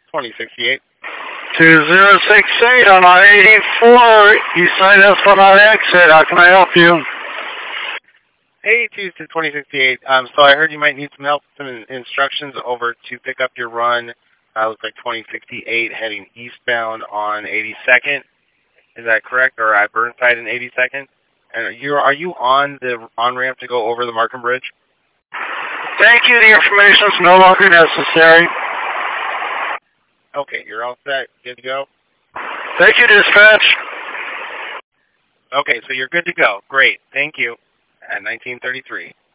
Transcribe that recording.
2068. 2068 on I-84, East Side S1 on exit. How can I help you? Hey, Tuesday 2068. So I heard you might need some help, some instructions over to pick up your run. Looks like 2068 heading eastbound on 82nd. Is that correct? Or Burnside and 82nd? And are you on the on-ramp to go over the Markham Bridge? Thank you. The information is no longer necessary. Okay, you're all set. Good to go? Thank you, dispatch. Okay, so you're good to go. Great. Thank you. At 1933.